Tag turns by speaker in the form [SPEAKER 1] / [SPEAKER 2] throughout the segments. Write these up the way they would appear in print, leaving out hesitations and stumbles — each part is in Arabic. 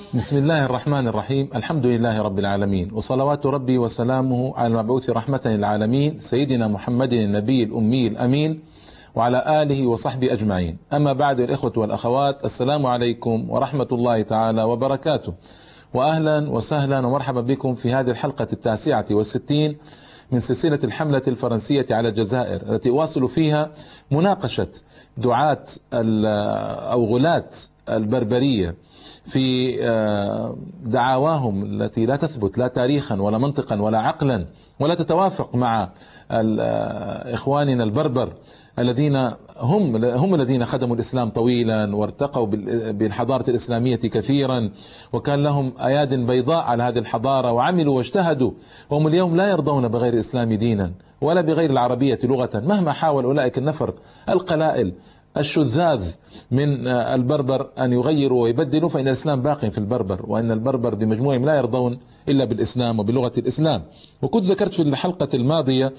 [SPEAKER 1] بسم الله الرحمن الرحيم. الحمد لله رب العالمين، وصلوات ربي وسلامه على المبعوث رحمة للعالمين سيدنا محمد النبي الأمي الأمين وعلى آله وصحبه أجمعين. أما بعد، الإخوة والأخوات، السلام عليكم ورحمة الله تعالى وبركاته، وأهلا وسهلا ومرحبا بكم في هذه الحلقة 69 من سلسلة الحملة الفرنسية على الجزائر، التي أواصل فيها مناقشة دعاة أو غلاة البربرية في دعاواهم التي لا تثبت لا تاريخا ولا منطقا ولا عقلا، ولا تتوافق مع إخواننا البربر الذين هم الذين خدموا الإسلام طويلا وارتقوا بالحضارة الإسلامية كثيرا، وكان لهم أياد بيضاء على هذه الحضارة وعملوا واجتهدوا، وهم اليوم لا يرضون بغير الإسلام دينا ولا بغير العربية لغة، مهما حاول أولئك النفر القلائل الشذاذ من البربر أن يغيروا ويبدلوا، فإن الإسلام باق في البربر، وأن البربر بمجموعهم لا يرضون إلا بالإسلام وبلغة الإسلام. وكنت ذكرت في الحلقة الماضية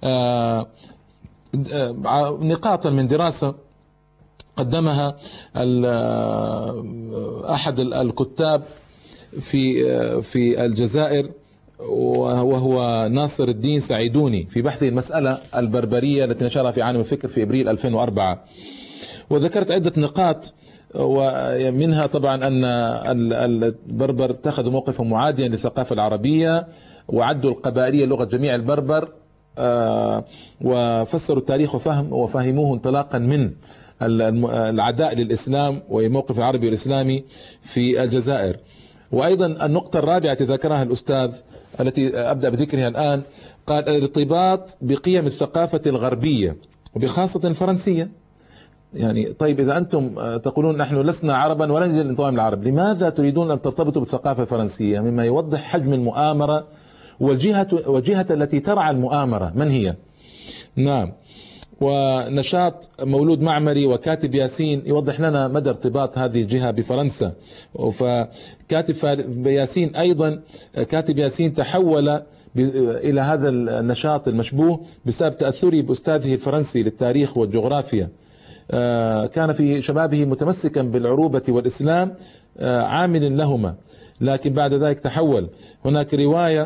[SPEAKER 1] نقاطا من دراسة قدمها أحد الكتاب في الجزائر، وهو ناصر الدين سعيدوني، في بحثه المسألة البربرية التي نشرها في عالم الفكر في إبريل 2004. وذكرت عدة نقاط، ومنها طبعا أن البربر اتخذوا موقفا معاديا للثقافة العربية، وعدوا القبائلية لغة جميع البربر، وفسروا التاريخ وفهموه انطلاقا من العداء للإسلام والموقف العربي والإسلامي في الجزائر. وأيضا النقطة الرابعة التي ذكرها الأستاذ التي أبدأ بذكرها الآن، قال الارتباط بقيم الثقافة الغربية وبخاصة الفرنسية. يعني طيب، إذا أنتم تقولون نحن لسنا عربا ولا نريد الانضمام للعرب، لماذا تريدون أن ترتبطوا بالثقافة الفرنسية؟ مما يوضح حجم المؤامرة والجهة التي ترعى المؤامرة من هي. نعم. ونشاط مولود معمري وكاتب ياسين يوضح لنا مدى ارتباط هذه الجهة بفرنسا. فكاتب ياسين أيضا، كاتب ياسين تحول إلى هذا النشاط المشبوه بسبب تأثره بأستاذه الفرنسي للتاريخ والجغرافيا. كان في شبابه متمسكا بالعروبة والإسلام، عامل لهما، لكن بعد ذلك تحول. هناك رواية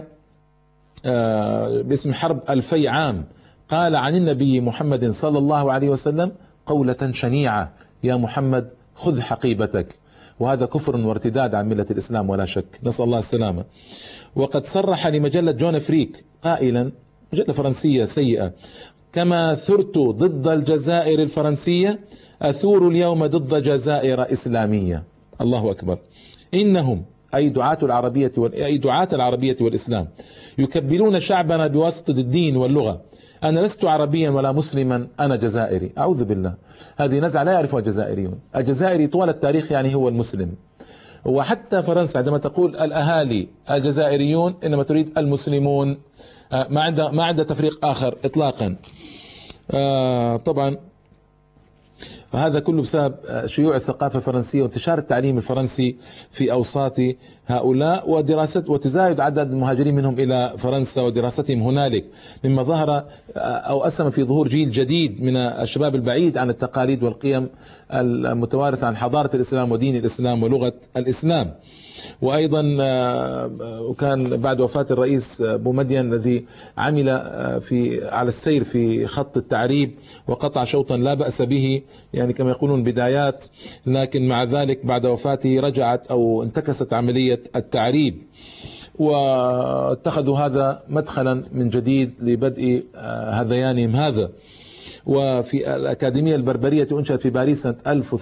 [SPEAKER 1] باسم حرب 2000 عام، قال عن النبي محمد صلى الله عليه وسلم قولة شنيعة: يا محمد خذ حقيبتك. وهذا كفر وارتداد عن ملة الإسلام ولا شك، نسأل الله السلامة. وقد صرح لمجلة جون فريك قائلا، مجلة فرنسية سيئة: كما ثرت ضد الجزائر الفرنسية أثور اليوم ضد جزائر إسلامية. الله أكبر. إنهم أي دعاة العربية والإسلام يكبلون شعبنا بواسطة الدين واللغة. أنا لست عربيا ولا مسلما، أنا جزائري. أعوذ بالله، هذه نزعة لا يعرفها الجزائريون. الجزائري طوال التاريخ يعني هو المسلم. وحتى فرنسا عندما تقول الأهالي الجزائريون إنما تريد المسلمون، ما عندها تفريق آخر إطلاقا. طبعا وهذا كله بسبب شيوع الثقافة الفرنسية وانتشار التعليم الفرنسي في أوساط هؤلاء، وتزايد عدد المهاجرين منهم إلى فرنسا ودراستهم هنالك، مما ظهر أو أسهم في ظهور جيل جديد من الشباب البعيد عن التقاليد والقيم المتوارثة عن حضارة الإسلام ودين الإسلام ولغة الإسلام. وأيضا وكان بعد وفاة الرئيس بومدين الذي عمل على السير في خط التعريب وقطع شوطا لا بأس به، يعني كما يقولون بدايات، لكن مع ذلك بعد وفاته رجعت أو انتكست عملية التعريب، واتخذوا هذا مدخلا من جديد لبدء هذيانهم هذا. وفي الأكاديمية البربرية أنشأت في باريس سنة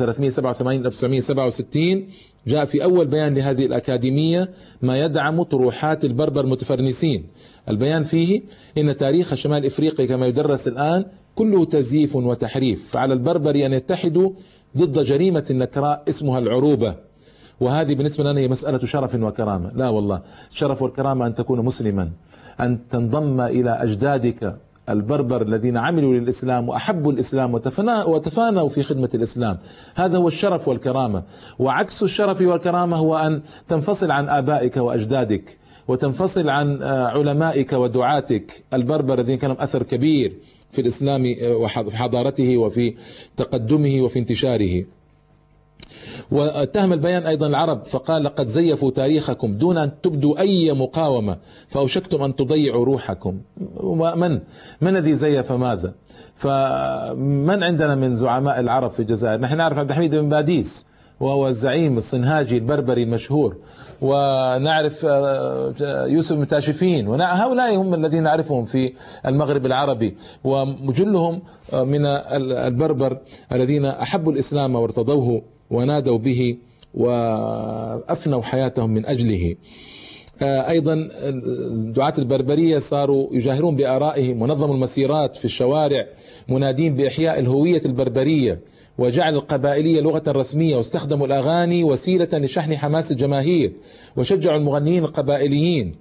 [SPEAKER 1] 1387-1967 جاء في أول بيان لهذه الأكاديمية ما يدعم طروحات البربر المتفرنسين. البيان فيه إن تاريخ شمال إفريقيا كما يدرس الآن كله تزييف وتحريف، فعلى البربر أن يتحدوا ضد جريمة نكراء اسمها العروبة، وهذه بالنسبة لنا هي مسألة شرف وكرامة. لا والله، الشرف والكرامة أن تكون مسلما، أن تنضم إلى أجدادك البربر الذين عملوا للإسلام وأحبوا الإسلام وتفانوا في خدمة الإسلام. هذا هو الشرف والكرامة. وعكس الشرف والكرامة هو أن تنفصل عن آبائك وأجدادك، وتنفصل عن علمائك ودعاتك البربر الذين كانوا أثر كبير في الإسلام وفي حضارته وفي تقدمه وفي انتشاره. واتهم البيان أيضا العرب فقال: لقد زيفوا تاريخكم دون أن تبدوا أي مقاومة فأوشكتم أن تضيعوا روحكم. من الذي زيف ماذا؟ فمن عندنا من زعماء العرب في الجزائر؟ نحن نعرف عبد الحميد بن باديس وهو الزعيم الصنهاجي البربري المشهور، ونعرف يوسف بن تاشفين، هؤلاء هم الذين نعرفهم في المغرب العربي، وجلهم من البربر الذين أحبوا الإسلام وارتضوه ونادوا به وأفنوا حياتهم من أجله. أيضا دعاة البربرية صاروا يجاهرون بآرائهم ونظموا المسيرات في الشوارع منادين بإحياء الهوية البربرية وجعل القبائلية لغة رسمية، واستخدموا الأغاني وسيلة لشحن حماس الجماهير، وشجعوا المغنيين القبائليين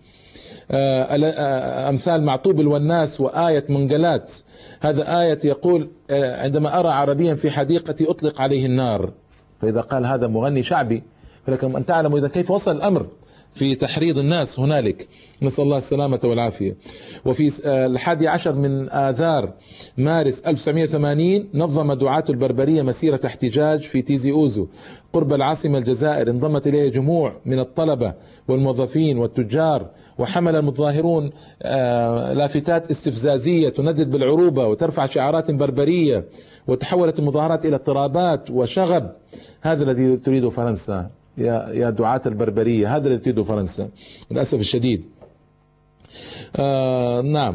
[SPEAKER 1] أمثال معطوب الوناس وآية منقلات. هذا آية يقول: عندما أرى عربيا في حديقتي أطلق عليه النار. فإذا قال هذا مغني شعبي، فلكم أن تعلموا إذا كيف وصل الأمر في تحريض الناس هنالك، نسأل الله السلامة والعافية. وفي 11 من آذار مارس 1980 نظم دعاة البربرية مسيرة احتجاج في تيزي أوزو قرب العاصمة الجزائر، انضمت إليه جموع من الطلبة والموظفين والتجار، وحمل المتظاهرون لافتات استفزازية تندد بالعروبة وترفع شعارات بربرية، وتحولت المظاهرات إلى اضطرابات وشغب. هذا الذي تريده فرنسا يا دعاة البربرية، هذا الذي تريده فرنسا للأسف الشديد. نعم.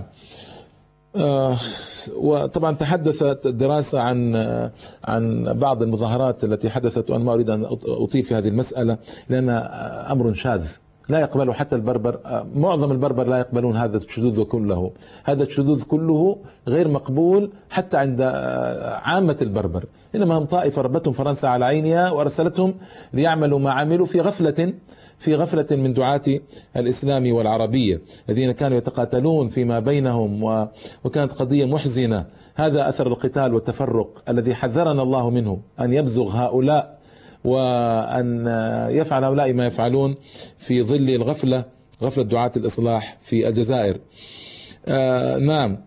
[SPEAKER 1] وطبعا تحدثت الدراسة عن بعض المظاهرات التي حدثت، وأنا ما أريد أن أطيل في هذه المسألة لأنها أمر شاذ لا يقبله حتى البربر. معظم البربر لا يقبلون هذا الشذوذ كله. هذا الشذوذ كله غير مقبول حتى عند عامة البربر، إنما هم طائفة ربتهم فرنسا على عينها وأرسلتهم ليعملوا ما عملوا في غفلة من دعاة الإسلام والعربية الذين كانوا يتقاتلون فيما بينهم، وكانت قضية محزنة. هذا أثر القتال والتفرق الذي حذرنا الله منه، أن يبزغ هؤلاء وأن يفعل هؤلاء ما يفعلون في ظل الغفلة، غفلة دعاة الإصلاح في الجزائر. نعم.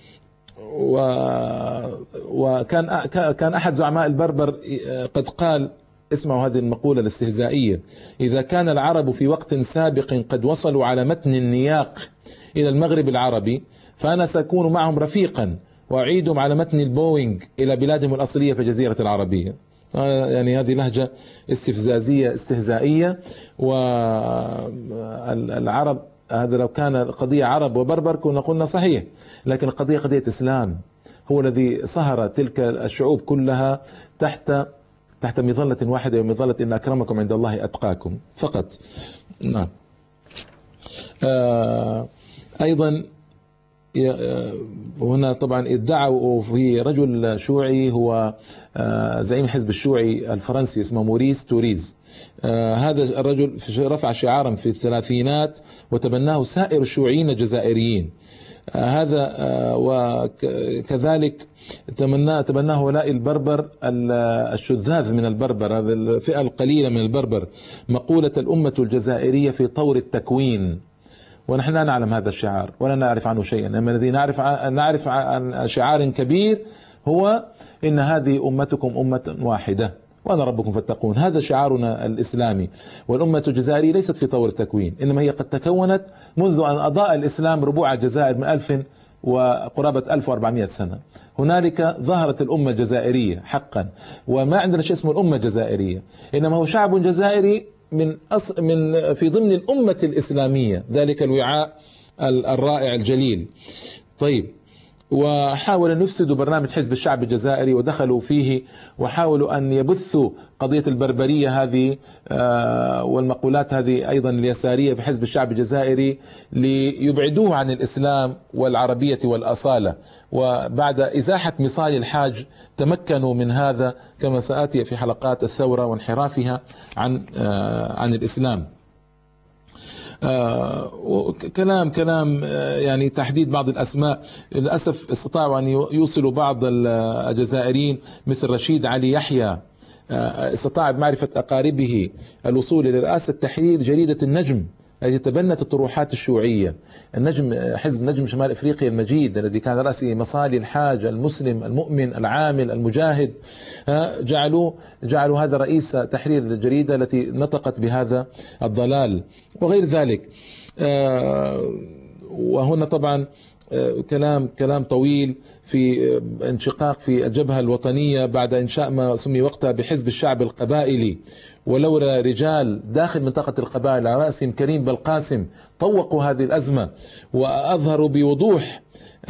[SPEAKER 1] وكان أحد زعماء البربر قد قال، اسمعوا هذه المقولة الاستهزائية: إذا كان العرب في وقت سابق قد وصلوا على متن النياق إلى المغرب العربي، فأنا سأكون معهم رفيقا وأعيدهم على متن البوينغ إلى بلادهم الأصلية في الجزيرة العربية. يعني هذه لهجة استفزازية استهزائية. والعرب، هذا لو كان قضية عرب وبربر كنا قلنا صحيح، لكن القضية قضية إسلام، هو الذي صهر تلك الشعوب كلها تحت مظلة واحدة، ومظلة إن أكرمكم عند الله أتقاكم فقط. نعم. أيضا هنا طبعا ادعوا في رجل شيوعي هو زعيم الحزب الشيوعي الفرنسي اسمه موريس توريز. هذا الرجل رفع شعارا في الثلاثينات وتبناه سائر الشيوعيين الجزائريين. هذا وكذلك تبناه هؤلاء البربر الشذاذ من البربر، هذه الفئة القليلة من البربر، مقولة الأمة الجزائرية في طور التكوين. ونحن لا نعلم هذا الشعار ولا نعرف عنه شيئا، أما الذي نعرف عن شعار كبير هو إن هذه أمتكم أمة واحدة وأنا ربكم فاتقون. هذا شعارنا الإسلامي. والأمة الجزائرية ليست في طور التكوين، إنما هي قد تكونت منذ أن أضاء الإسلام ربوع الجزائر من 1000 وقرابة 1400 سنة. هنالك ظهرت الأمة الجزائرية حقا، وما عندنا شيء اسمه الأمة الجزائرية، إنما هو شعب جزائري من في ضمن الأمة الإسلامية، ذلك الوعاء الرائع الجليل. طيب، وحاولوا أن يفسدوا برنامج حزب الشعب الجزائري ودخلوا فيه وحاولوا أن يبثوا قضية البربرية هذه والمقولات هذه أيضا اليسارية في حزب الشعب الجزائري ليبعدوه عن الإسلام والعربية والأصالة. وبعد إزاحة مصال الحاج تمكنوا من هذا، كما سآتي في حلقات الثورة وانحرافها عن الإسلام. كلام يعني تحديد بعض الأسماء. للأسف استطاعوا أن يوصلوا بعض الجزائريين مثل رشيد علي يحيى، استطاع بمعرفة أقاربه الوصول إلى رئاسة تحرير جريدة النجم التي تبنت الطروحات الشيوعية. حزب نجم شمال افريقيا المجيد الذي كان رأسه مصالي الحاج المسلم المؤمن العامل المجاهد، جعلوا هذا رئيس تحرير الجريدة التي نطقت بهذا الضلال وغير ذلك. وهنا طبعا كلام طويل في انشقاق في الجبهة الوطنية بعد إنشاء ما سمي وقتها بحزب الشعب القبائلي، ولولا رجال داخل منطقة القبائل على رأسهم كريم بالقاسم طوقوا هذه الأزمة وأظهروا بوضوح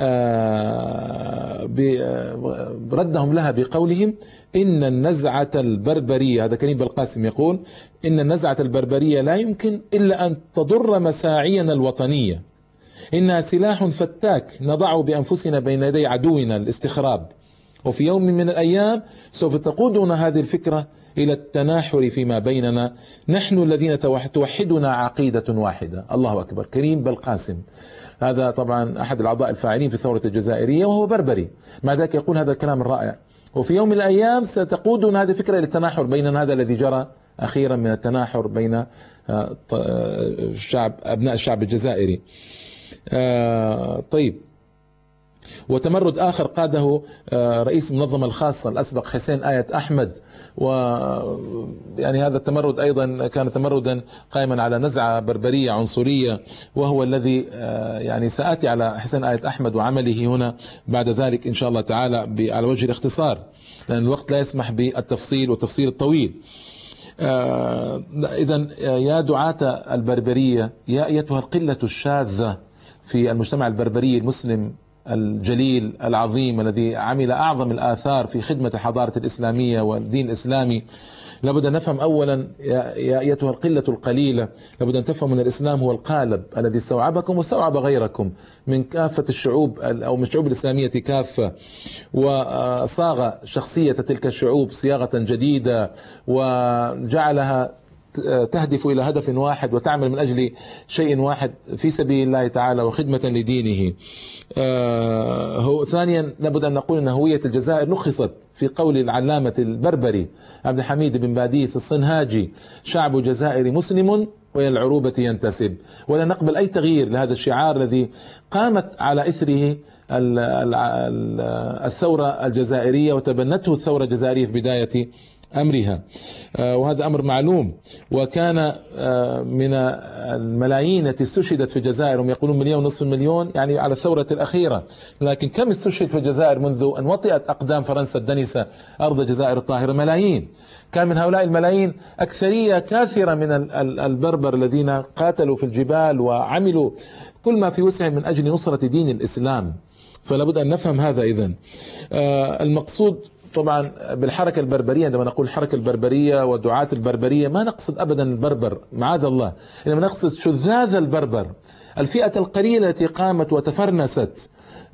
[SPEAKER 1] ردهم لها بقولهم إن النزعة البربرية، هذا كريم بالقاسم يقول إن النزعة البربرية لا يمكن إلا أن تضر مساعينا الوطنية، إنها سلاح فتاك نضعه بأنفسنا بين يدي عدونا الاستخراب، وفي يوم من الأيام سوف تقودنا هذه الفكرة إلى التناحر فيما بيننا، نحن الذين توحدنا عقيدة واحدة. الله أكبر. كريم بالقاسم هذا طبعا أحد الأعضاء الفاعلين في الثورة الجزائرية وهو بربري، مع ذلك يقول هذا الكلام الرائع، وفي يوم من الأيام ستقودنا هذه الفكرة إلى التناحر بيننا، هذا الذي جرى أخيرا من التناحر بين أبناء الشعب الجزائري. طيب، وتمرد آخر قاده رئيس المنظمة الخاصة الأسبق حسين آية أحمد، ويعني هذا التمرد أيضا كان تمردا قائما على نزعة بربرية عنصرية، وهو الذي يعني سآتي على حسين آية أحمد وعمله هنا بعد ذلك إن شاء الله تعالى على وجه الاختصار، لأن الوقت لا يسمح بالتفصيل والتفصيل الطويل. إذن يا دعاة البربرية، يا أيتها القلة الشاذة في المجتمع البربري المسلم الجليل العظيم الذي عمل أعظم الآثار في خدمة الحضارة الإسلامية والدين الإسلامي، لابد أن نفهم أولا يا أيتها القلة القليلة، لابد أن تفهم أن الإسلام هو القالب الذي استوعبكم واستوعب غيركم من كافة الشعوب أو من الشعوب الإسلامية كافة، وصاغ شخصية تلك الشعوب صياغة جديدة وجعلها تهدف إلى هدف واحد وتعمل من أجل شيء واحد في سبيل الله تعالى وخدمة لدينه. ثانيا لابد أن نقول أن هوية الجزائر لخصت في قول العلامة البربري عبد الحميد بن باديس الصنهاجي: شعب الجزائر مسلم وإلى العروبة ينتسب. ولا نقبل أي تغيير لهذا الشعار الذي قامت على إثره الثورة الجزائرية وتبنته الثورة الجزائرية في بداية أمرها، وهذا أمر معلوم. وكان من الملايين التي استشهدت في الجزائر، هم يقولون 1.5 مليون يعني على الثورة الأخيرة، لكن كم استشهد في الجزائر منذ أن وطئت أقدام فرنسا الدنسة أرض الجزائر الطاهرة؟ ملايين. كان من هؤلاء الملايين أكثرية كاثرة من البربر الذين قاتلوا في الجبال وعملوا كل ما في وسعهم من أجل نصرة دين الإسلام. فلا بد أن نفهم هذا. إذن المقصود طبعا بالحركة البربرية، عندما نقول الحركة البربرية ودعاة البربرية ما نقصد أبدا البربر معاذ الله، إنما نقصد شذاذ البربر، الفئة القليلة التي قامت وتفرنست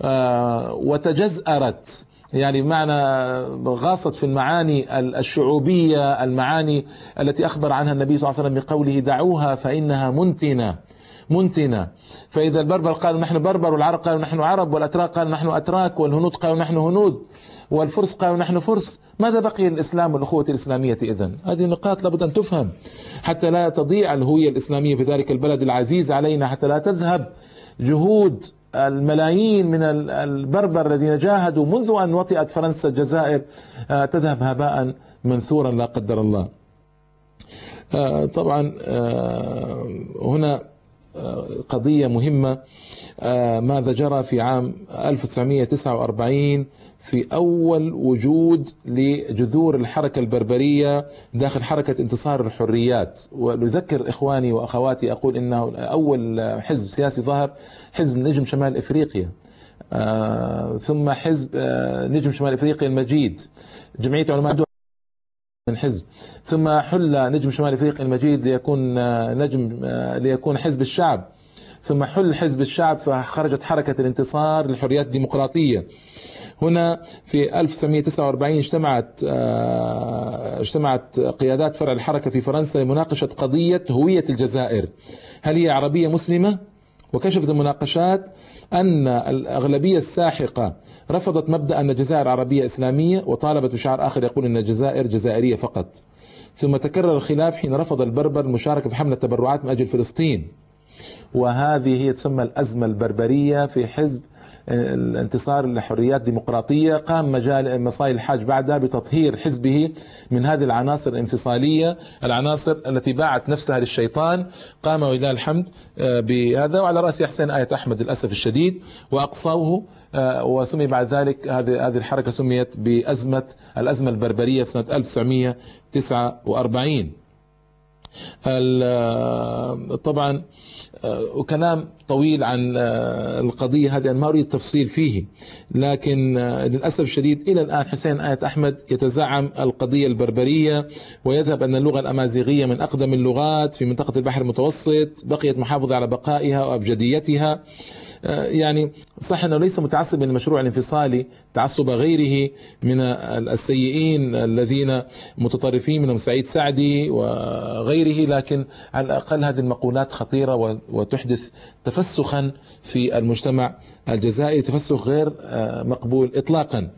[SPEAKER 1] وتجزأرت، يعني بمعنى غاصت في المعاني الشعوبية، المعاني التي أخبر عنها النبي صلى الله عليه وسلم بقوله: دعوها فإنها منتنة. فإذا البربر قالوا نحن بربر، والعرب قالوا نحن عرب، والأتراك قالوا نحن أتراك، والهنود قالوا نحن هنود، والفرس قالوا نحن فرس، ماذا بقي الإسلام والأخوة الإسلامية؟ إذن هذه النقاط لابد أن تفهم حتى لا تضيع الهوية الإسلامية في ذلك البلد العزيز علينا، حتى لا تذهب جهود الملايين من البربر الذين جاهدوا منذ أن وطئت فرنسا الجزائر تذهب هباء منثورا لا قدر الله. طبعا هنا قضية مهمة، ماذا جرى في عام 1949 في أول وجود لجذور الحركة البربرية داخل حركة انتصار الحريات. ولذكر إخواني وأخواتي أقول إنه أول حزب سياسي ظهر حزب نجم شمال إفريقيا، ثم حزب نجم شمال إفريقيا المجيد، جمعية علماء من حزب، ثم حل نجم شمال افريقيا المجيد ليكون حزب الشعب، ثم حل حزب الشعب فخرجت حركة الانتصار للحريات الديمقراطية. هنا في 1949 اجتمعت قيادات فرع الحركة في فرنسا لمناقشة قضية هوية الجزائر، هل هي عربية مسلمة؟ وكشفت المناقشات أن الأغلبية الساحقة رفضت مبدأ أن الجزائر عربية إسلامية، وطالبت بشعار آخر يقول أن الجزائر جزائرية فقط. ثم تكرر الخلاف حين رفض البربر المشاركة في حملة تبرعات من أجل فلسطين، وهذه هي تسمى الأزمة البربرية في حزب الانتصار لحريات ديمقراطية. قام مصاي الحاج بعدها بتطهير حزبه من هذه العناصر الانفصالية، العناصر التي باعت نفسها للشيطان. قام ولله الحمد بهذا، وعلى رأس حسين آية أحمد للأسف الشديد، وأقصوه، وسمي بعد ذلك هذه الحركة سميت الأزمة البربرية في سنة 1949. طبعا وكلام طويل عن القضية هذه، أنا ما أريد التفصيل فيه، لكن للأسف الشديد إلى الآن حسين آية أحمد يتزعم القضية البربرية، ويذهب أن اللغة الأمازيغية من أقدم اللغات في منطقة البحر المتوسط، بقيت محافظة على بقائها وأبجديتها. يعني صح أنه ليس متعصب للمشروع الانفصالي تعصب غيره من السيئين الذين متطرفين، منهم سعيد سعدي وغيره، لكن على الأقل هذه المقولات خطيرة وتحدث تفسخا في المجتمع الجزائري، تفسخ غير مقبول إطلاقا.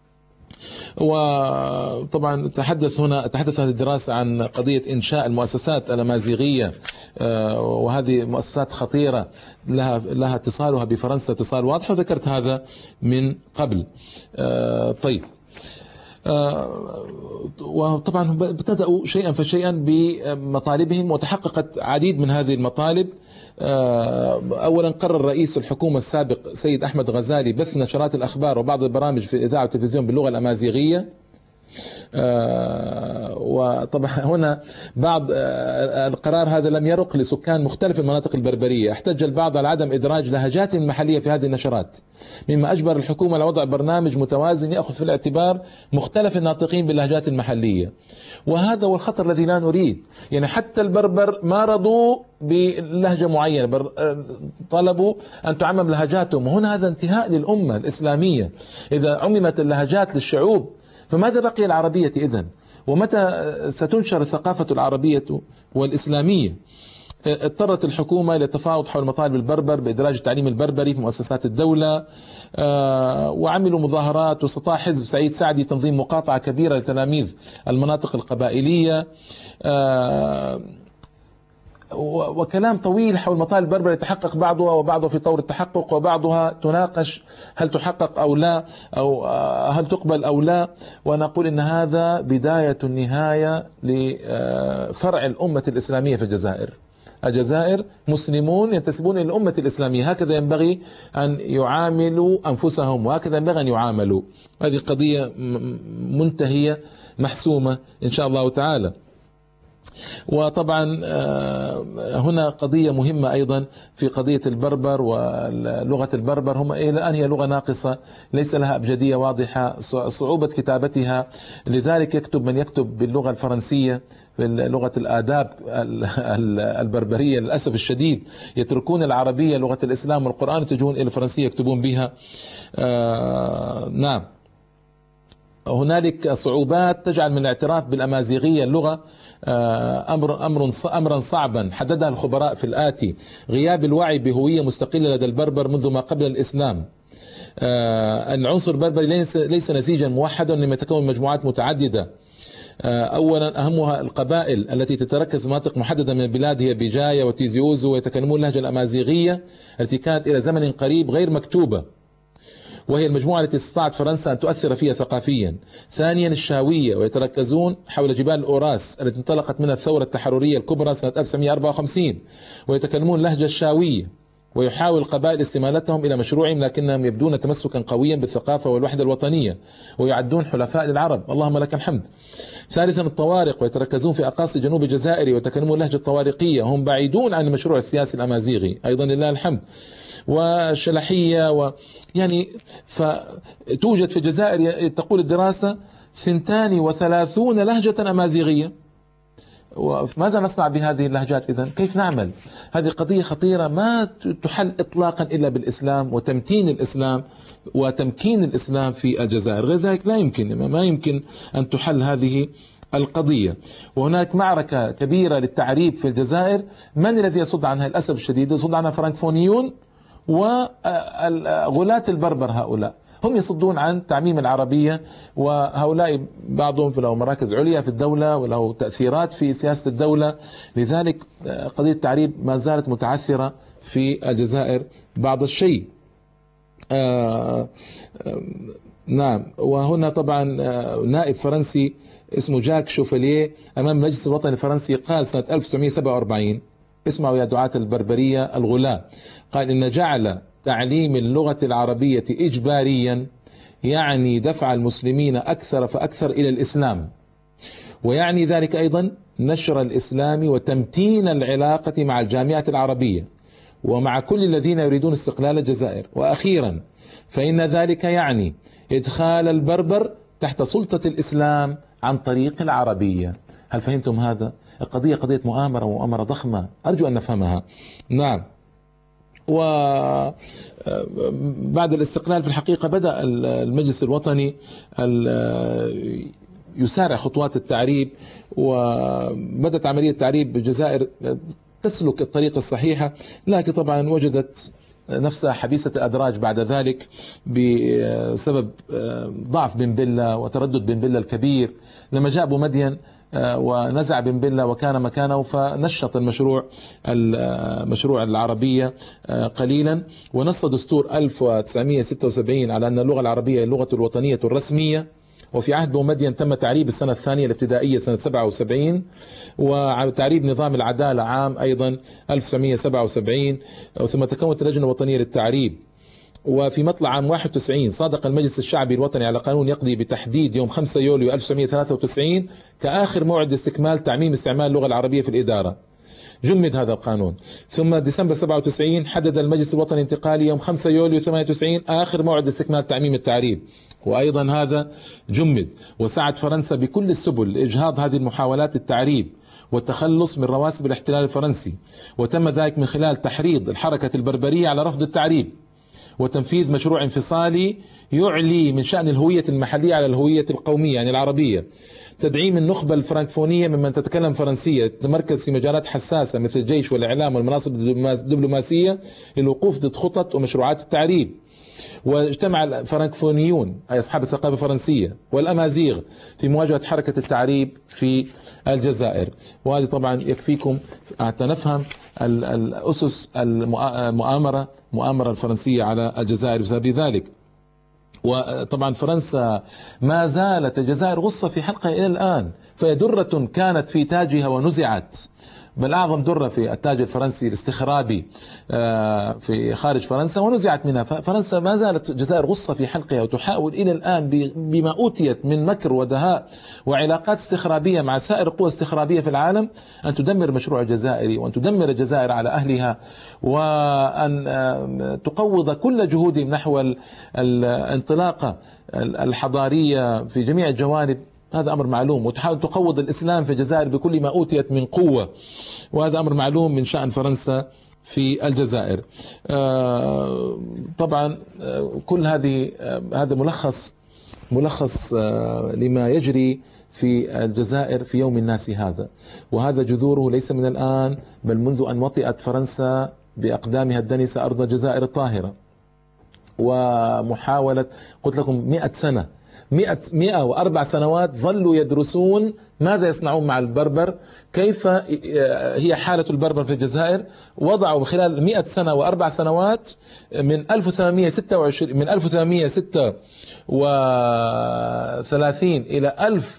[SPEAKER 1] وطبعا تحدث هذه الدراسة عن قضية إنشاء المؤسسات الأمازيغية، وهذه مؤسسات خطيرة لها اتصالها بفرنسا اتصال واضح، وذكرت هذا من قبل. طيب، وطبعا ابتدأوا شيئا فشيئا بمطالبهم، وتحققت عديد من هذه المطالب. أولا قرر رئيس الحكومة السابق سيد أحمد غزالي بث نشرات الأخبار وبعض البرامج في الإذاعة والتلفزيون باللغة الأمازيغية. وطبعا هنا بعض القرار هذا لم يرق لسكان مختلف المناطق البربرية. احتج البعض على عدم إدراج لهجات المحلية في هذه النشرات، مما أجبر الحكومة على وضع برنامج متوازن يأخذ في الاعتبار مختلف الناطقين باللهجات المحلية. وهذا هو الخطر الذي لا نريد. يعني حتى البربر ما رضوا بلهجة معينة، طلبوا أن تعمم لهجاتهم، وهنا هذا انتهاء للأمة الإسلامية. إذا عممت اللهجات للشعوب فماذا بقي العربية إذن؟ ومتى ستنشر الثقافة العربية والإسلامية؟ اضطرت الحكومة إلى التفاوض حول مطالب البربر بإدراج التعليم البربري في مؤسسات الدولة، وعملوا مظاهرات، واستطاع حزب سعيد سعدي تنظيم مقاطعة كبيرة لتلاميذ المناطق القبائلية، وكلام طويل حول مطالب البربر يتحقق بعضها في طور التحقق، وبعضها تناقش هل تحقق أو لا، أو هل تقبل أو لا. ونقول إن هذا بداية النهاية لفرع الأمة الإسلامية في الجزائر. الجزائر مسلمون ينتسبون إلى الأمة الإسلامية، هكذا ينبغي أن يعاملوا أنفسهم، وهكذا ينبغي أن يعاملوا. هذه قضية منتهية محسومة إن شاء الله تعالى. وطبعا هنا قضية مهمة أيضا في قضية البربر ولغة البربر، هم إلى الآن هي لغة ناقصة، ليس لها أبجدية واضحة، صعوبة كتابتها، لذلك يكتب من يكتب باللغة الفرنسية، لغة الآداب البربرية للأسف الشديد، يتركون العربية لغة الإسلام والقرآن يتجهون إلى الفرنسية يكتبون بها. نعم، هنالك صعوبات تجعل من الاعتراف بالأمازيغية اللغة أمرا صعبا حددها الخبراء في الآتي: غياب الوعي بهوية مستقلة لدى البربر منذ ما قبل الإسلام. العنصر البربري ليس نسيجا موحدا، إنما يتكون مجموعات متعددة. أولا أهمها القبائل التي تتركز مناطق محددة من البلاد، هي بيجايا وتيزي أوزو، ويتكلمون اللهجة الأمازيغية التي كانت إلى زمن قريب غير مكتوبة، وهي المجموعة التي استطاعت فرنسا أن تؤثر فيها ثقافيا. ثانيا الشاوية، ويتركزون حول جبال الأوراس التي انطلقت منها الثورة التحررية الكبرى سنة 1954، ويتكلمون اللهجة الشاوية، ويحاول القبائل استمالتهم إلى مشروعهم، لكنهم يبدون تمسكا قويا بالثقافة والوحدة الوطنية، ويعدون حلفاء للعرب، اللهم لك الحمد. ثالثا الطوارق، ويتركزون في أقاصي جنوب الجزائر ويتكلمون اللهجة الطوارقية، هم بعيدون عن المشروع السياسي الأمازيغي أيضا لله الحمد. والشلحية يعني فتوجد في الجزائر تقول الدراسة 32 لهجة أمازيغية. وماذا نصنع بهذه اللهجات إذن؟ كيف نعمل؟ هذه قضية خطيرة ما تحل إطلاقا إلا بالإسلام وتمتين الإسلام وتمكين الإسلام في الجزائر، غير ذلك ما يمكن أن تحل هذه القضية. وهناك معركة كبيرة للتعريب في الجزائر، من الذي يصد عنها؟ للأسف الشديد يصد عنها فرانكفونيون وغلاة البربر هؤلاء، هم يصدون عن تعميم العربية، وهؤلاء بعضهم له مراكز عليا في الدولة وله تأثيرات في سياسة الدولة. لذلك قضية التعريب ما زالت متعثرة في الجزائر بعض الشيء. نعم. وهنا طبعا نائب فرنسي اسمه جاك شوفليه أمام المجلس الوطني الفرنسي قال سنة 1947، اسمعوا يا دعاة البربرية الغلاة، قال إن جعل تعليم اللغة العربية إجباريا يعني دفع المسلمين أكثر فأكثر إلى الإسلام، ويعني ذلك أيضا نشر الإسلام وتمتين العلاقة مع الجامعة العربية ومع كل الذين يريدون استقلال الجزائر. وأخيرا فإن ذلك يعني إدخال البربر تحت سلطة الإسلام عن طريق العربية. هل فهمتم هذا؟ القضية قضية مؤامرة، ومؤامرة ضخمة أرجو أن نفهمها. نعم. وبعد الاستقلال في الحقيقة بدأ المجلس الوطني يسارع خطوات التعريب، وبدأت عملية تعريب الجزائر تسلك الطريقة الصحيحة، لكن طبعا وجدت نفسها حبيسة الأدراج بعد ذلك بسبب ضعف بن بلة وتردد بن بلة الكبير. لما جاء أبو مدين ونزع بن بلة وكان مكانه، فنشط مشروع العربية قليلا، ونص دستور 1976 على أن اللغة العربية هي اللغة الوطنية الرسمية. وفي عهد بومدين تم تعريب السنة الثانية الابتدائية سنة 77، وتعريب نظام العدالة عام أيضا 1977، ثم تكونت اللجنة الوطنية للتعريب. وفي مطلع عام 91 صادق المجلس الشعبي الوطني على قانون يقضي بتحديد يوم 5 يوليو 1993 كآخر موعد لاستكمال تعميم استعمال اللغة العربية في الإدارة. جمد هذا القانون. ثم ديسمبر 97 حدد المجلس الوطني الانتقالي يوم 5 يوليو 98 آخر موعد لاستكمال تعميم التعريب، وأيضا هذا جمد. وسعت فرنسا بكل السبل لإجهاض هذه المحاولات التعريب والتخلص من رواسب الاحتلال الفرنسي، وتم ذلك من خلال تحريض الحركة البربرية على رفض التعريب وتنفيذ مشروع انفصالي يعلي من شأن الهوية المحلية على الهوية القومية يعني العربية، تدعيم النخبة الفرنكفونية ممن تتكلم فرنسية، تتمركز في مجالات حساسة مثل الجيش والإعلام والمناصب الدبلوماسية للوقوف ضد خطط ومشروعات التعريب. واجتمع الفرنكفونيون أي أصحاب الثقافة الفرنسية والأمازيغ في مواجهة حركة التعريب في الجزائر. وهذه طبعا يكفيكم حتى نفهم الأسس المؤامرة الفرنسية على الجزائر بسبب ذلك. وطبعا فرنسا ما زالت الجزائر غصة في حلقها إلى الآن، فهي درة كانت في تاجها ونزعت، بل أعظم درة في التاج الفرنسي الاستخرابي في خارج فرنسا ونزعت منها. فرنسا ما زالت الجزائر غصة في حلقها، وتحاول إلى الآن بما أوتيت من مكر ودهاء وعلاقات استخرابية مع سائر القوى الاستخرابية في العالم أن تدمر المشروع الجزائري، وأن تدمر الجزائر على أهلها، وأن تقوض كل جهودهم نحو الانطلاقة الحضارية في جميع الجوانب. هذا أمر معلوم، وتحاول تقوض الإسلام في الجزائر بكل ما أوتيت من قوة، وهذا أمر معلوم من شأن فرنسا في الجزائر. طبعا كل هذا ملخص لما يجري في الجزائر في يوم الناس هذا، وهذا جذوره ليس من الآن بل منذ أن وطئت فرنسا بأقدامها الدنسة أرض الجزائر الطاهرة، ومحاولة قلت لكم 100 سنة 104 سنوات ظلوا يدرسون ماذا يصنعون مع البربر، كيف هي حالة البربر في الجزائر. وضعوا خلال 100 سنة و4 سنوات من 1836 إلى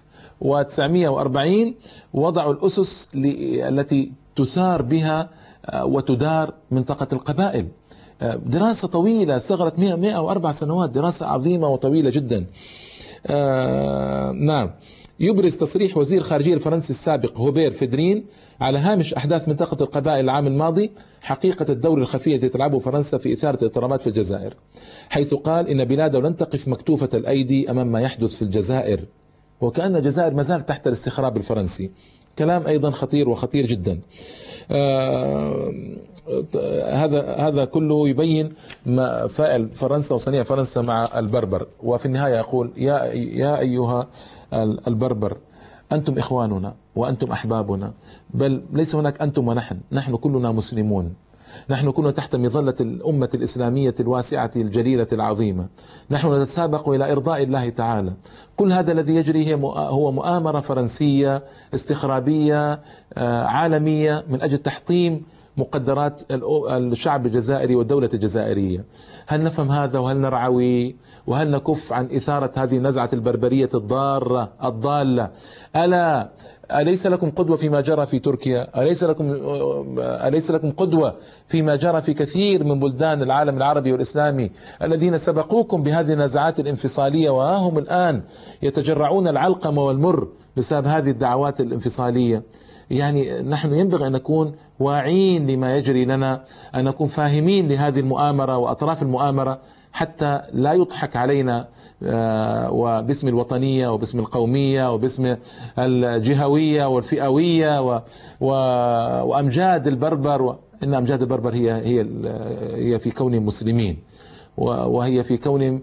[SPEAKER 1] 1940 وضعوا الأسس التي تثار بها وتدار منطقة القبائل. دراسة طويلة استغرقت 104 سنوات، دراسة عظيمة وطويلة جدا. نعم. يبرز تصريح وزير الخارجية الفرنسي السابق هوبير فيدرين على هامش أحداث منطقة القبائل العام الماضي حقيقة الدور الخفي التي تلعبه فرنسا في إثارة الاضطرابات في الجزائر، حيث قال إن بلاده لن تقف مكتوفة الأيدي أمام ما يحدث في الجزائر، وكأن الجزائر ما زالت تحت الاستخراب الفرنسي. كلام أيضا خطير وخطير جدا. هذا كله يبين ما فعل فرنسا وصنيع فرنسا مع البربر. وفي النهاية يقول يا أيها البربر أنتم إخواننا وأنتم أحبابنا، بل ليس هناك أنتم ونحن، نحن كلنا مسلمون. نحن كنا تحت مظلة الأمة الإسلامية الواسعة الجليلة العظيمة، نحن نتسابق إلى إرضاء الله تعالى. كل هذا الذي يجري هو مؤامرة فرنسية استخرابية عالمية من أجل تحطيم مقدرات الشعب الجزائري والدولة الجزائرية. هل نفهم هذا وهل نرعوي وهل نكف عن إثارة هذه النزعة البربرية الضالة؟ أليس لكم قدوة فيما جرى في تركيا؟ أليس لكم قدوة فيما جرى في كثير من بلدان العالم العربي والإسلامي الذين سبقوكم بهذه النزعات الانفصالية، وهم الآن يتجرعون العلقمة والمر بسبب هذه الدعوات الانفصالية؟ يعني نحن ينبغي أن نكون واعين لما يجري لنا، أن نكون فاهمين لهذه المؤامرة وأطراف المؤامرة، حتى لا يضحك علينا وباسم الوطنية وباسم القومية وباسم الجهوية والفئوية وأمجاد البربر. إن أمجاد البربر هي في كونهم مسلمين، وهي في كونهم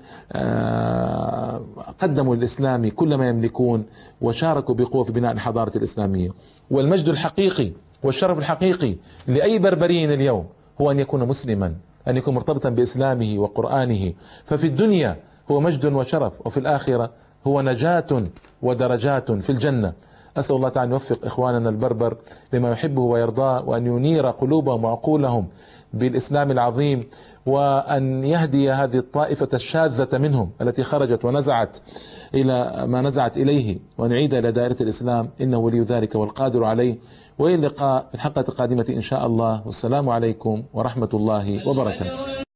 [SPEAKER 1] قدموا للإسلام كل ما يملكون وشاركوا بقوة في بناء الحضارة الإسلامية. والمجد الحقيقي والشرف الحقيقي لأي بربري اليوم هو أن يكون مسلما، أن يكون مرتبطا بإسلامه وقرآنه، ففي الدنيا هو مجد وشرف، وفي الآخرة هو نجاة ودرجات في الجنة. أسأل الله تعالى أن يوفق إخواننا البربر لما يحبه ويرضاه، وأن ينير قلوبهم وعقولهم بالإسلام العظيم، وأن يهدي هذه الطائفة الشاذة منهم التي خرجت ونزعت إلى ما نزعت إليه، وأن يعيد إلى دائرة الإسلام، إنه ولي ذلك والقادر عليه. وإلى اللقاء في الحلقة القادمة إن شاء الله، والسلام عليكم ورحمة الله وبركاته.